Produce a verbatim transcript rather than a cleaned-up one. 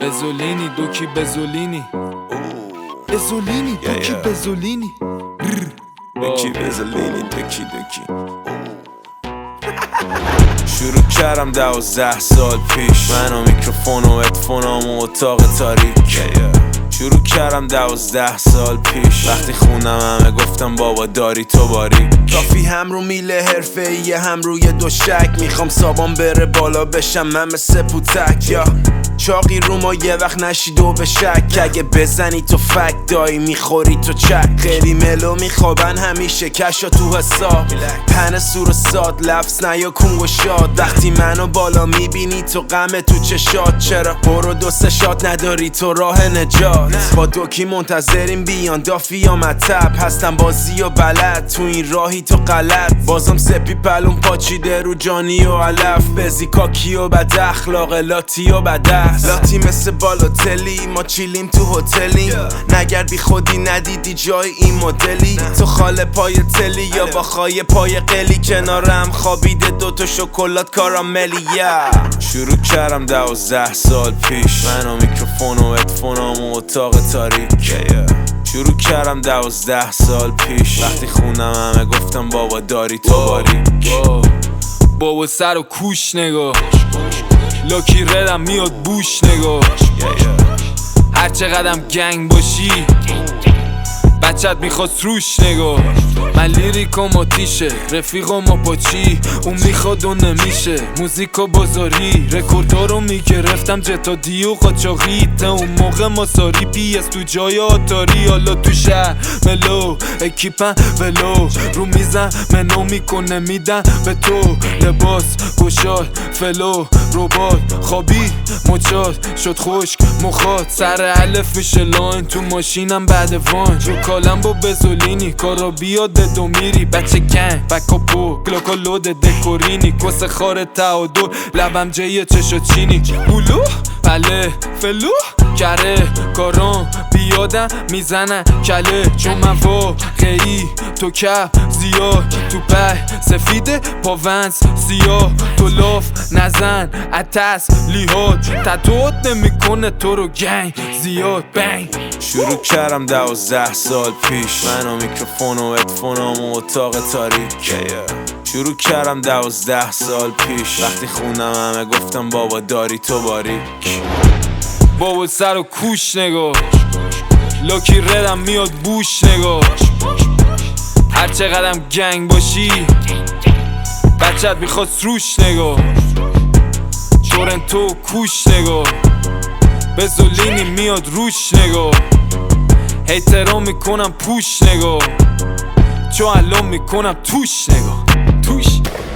بزولینی دوکی بزولینی بزولینی دوکی بزولینی دوکی بزولینی دوکی دوکی شروع کردم دوازده سال پیش من و میکروفون و ادفونام و اتاق تاریک شروع کردم دوازده سال پیش وقتی خونم همه گفتم بابا داری تو باریک کافی هم رو میله حرفه‌ای هم روی دوشک میخوام سابان بره بالا بشم من مثل پوتک یا چاقی رو ما یه وقت نشید و به شک اگه بزنی تو فک دایی میخوری تو چک خیلی ملو میخوابن همیشه کشا تو حساب پن سور و ساد لفظ نیا کنگ و شاد وقتی منو بالا میبینی تو غم تو چشات چرا برو دو سه شات نداری تو راه نجات با دوکی منتظریم بیان دافی یا مطب هستم بازی و بلد تو این راهی تو غلط بازم سپی پلون پاچیده رو جانی و علف بزی کاکی و بد اخلاق لاتی و بد لاتی مثل بالاتلی ما چیلیم تو هتلیم نگرد بی خودی ندیدی جای این مدلی تو خاله پای تلی یا با خای پای قلی کنارم خوابیده دوتا شکلات کاراملی yeah. شروع کردم دوازده سال پیش من و میکروفون و ادفونام و اتاق تاریک yeah. شروع کردم دوازده سال پیش وقتی خونم همه گفتم بابا داری تو باریک بابا سر و کوش نگاه لاکی ردم میاد بوش نگاه هر چقدرم گنگ باشی بچت میخواد روش نگاه من لیریکم آتیشه رفیقم آپاچی اون میخواد و نمیشه موزیکا بازاری رکوردها رو میگرفتم جتا دیو قاچاقی تا اون موقع ماساری پی اس تو جای آتاری حالا تو شهر ملو اکیپن ولو رو میزن منو میکنه میدن به تو لباس گشاد فلو روبات خوابی مچاد شد خشک مخاط سر علف میشه لاین تو ماشینم بعد وان جو کالم با بزولینی کارا بیاد دو میری بچه گنگ بکاپو گلاکا لود دکورینی کس خار تعادل لبم جیه چشا چینی بولو بله فلو کره کاران بیادم میزنن کله چون من واقعی تو کپ زیاد تو په سفیده پاونس سیاه تو لاف نزن اتس لیهات تتوت نمیکنه تو رو گنگ زیاد بنگ شروع کردم دوازده سال پیش من و میکروفون و ادفونام و اتاق تاریک شروع کردم دوازده سال پیش وقتی خونم همه گفتم بابا داری تو باریک بابا سر و کوش نگاه لاکی ردم میاد بوش نگاه هر چقدرم گنگ باشی بچت میخواد روش نگاه تورنتو کوش نگاه بزولینی میاد روش نگاه هیترام میکنم پوش نگاه چو الان میکنم توش نگاه توش